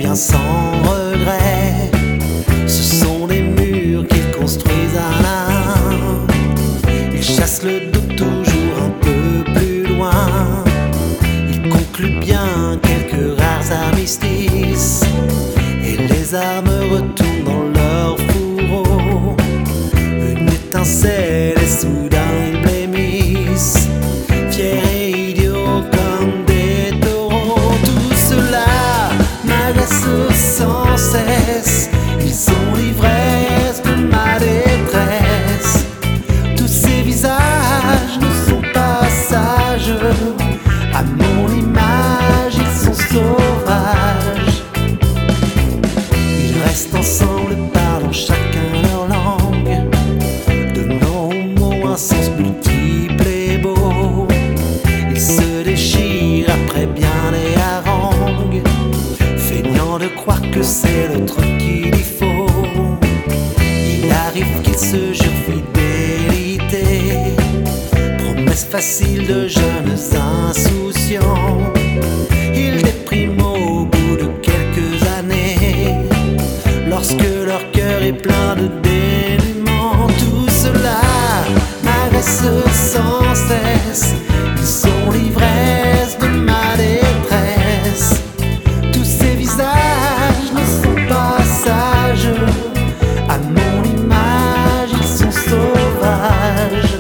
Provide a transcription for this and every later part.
bien sans regret. Ce sont des murs qu'ils construisent à l'un. Ils chassent le doute toujours un peu plus loin. Ils concluent bien quelques rares armistices, et les armes retournent dans leur fourreau. Une étincelle et soudain ils blêmissent, fiers et idiots comme des taureaux. Tout cela m'agresse sans cesse. Ils ont l'ivresse de ma détresse. Tous ces visages ne sont pas sages. À mon image, ils sont sauvages. Ils restent ensemble, parlant chacun leur langue, donnant aux mots un sens multiple et beau. Ils se déchirent après bien les harangues, feignant de croire que c'est l'autre qu'il y faut. Il arrive qu'ils se jurent fidélité, promesse facile de jeunes insouciants. Ils dépriment au bout de quelques années, lorsque leur cœur est plein de dénûment. Tout cela m'agresse sans cesse. Ils ont l'ivresse de ma détresse. Tous ces visages ne sont pas sages. À mon image, ils sont sauvages.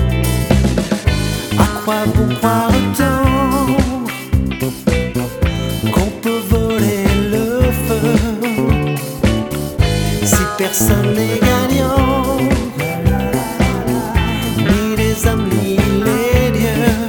À quoi bon croire autant qu'on peut voler le feu si personne n'est gagnant, ni les hommes ni les dieux?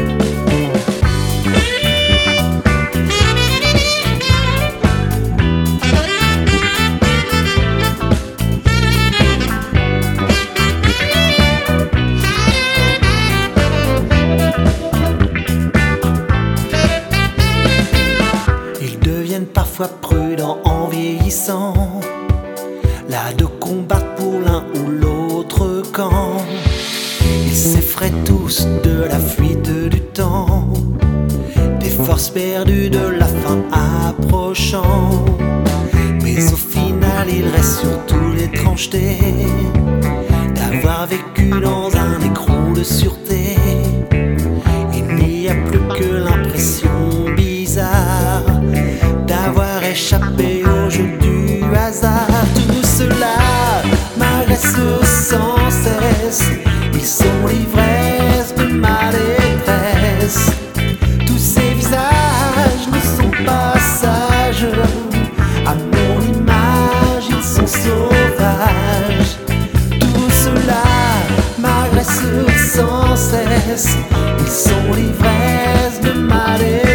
Ils deviennent parfois prudents en vieillissant, là de combattre pour l'un ou l'autre camp. Ils s'effraient tous de la fuite du temps, des forces perdues, de la fin approchant. Mais au final il reste surtout l'étrangeté d'avoir vécu dans un écrou de sûreté. Il n'y a plus que l'impression bizarre d'avoir échappé au jeu du hasard. Tout cela m'agresse sans cesse. Ils ont l'ivresse de ma détresse. Tous ces visages ne sont pas sages. À mon image, ils sont sauvages. Tout cela m'agresse sans cesse. Ils ont l'ivresse de ma détresse.